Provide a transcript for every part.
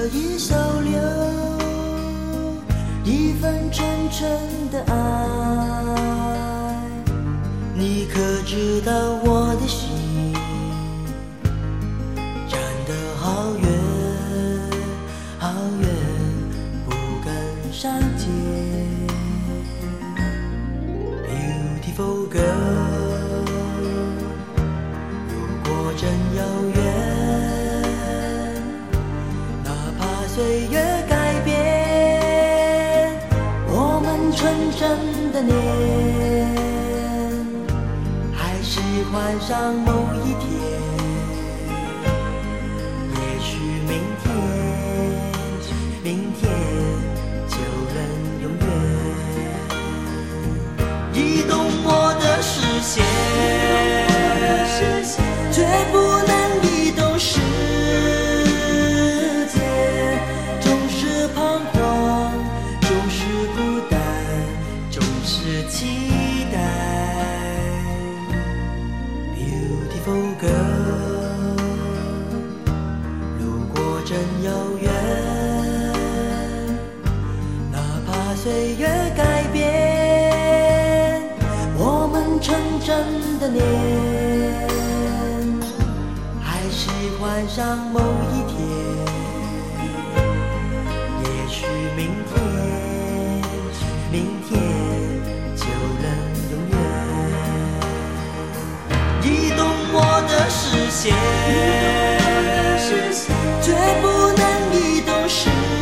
以收留一份真诚的爱。你可知道我的心站得好远好远，不敢上前。 Beautiful girl， 如果真遥远，哪怕岁月改变我们纯真的脸，还是幻想某一天，也许明天，明天就能永远移动我的视线，绝不能移动世界，总是彷徨，总是孤单，总是期待。Beautiful girl， 如果真遥远，哪怕岁月改变我们纯真的脸，还是幻想某一天，也许明天，明天就能永远移动我的视线，绝不能移动世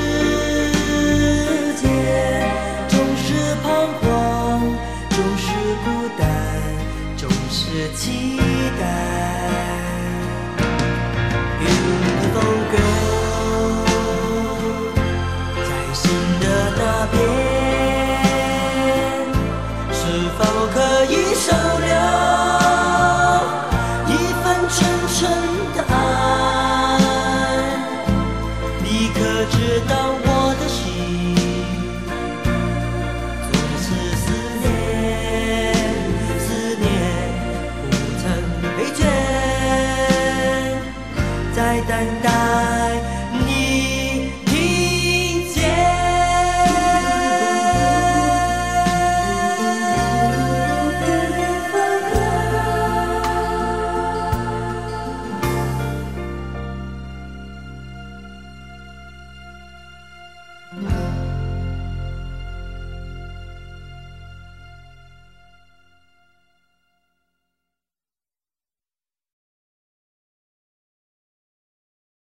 界，总是彷徨，总是孤单，总是期待。Beautiful girl， 在心的那边，是否可以收留一份纯纯的爱？你可知道我的心总是思念，思念不曾疲倦，在等待你听见。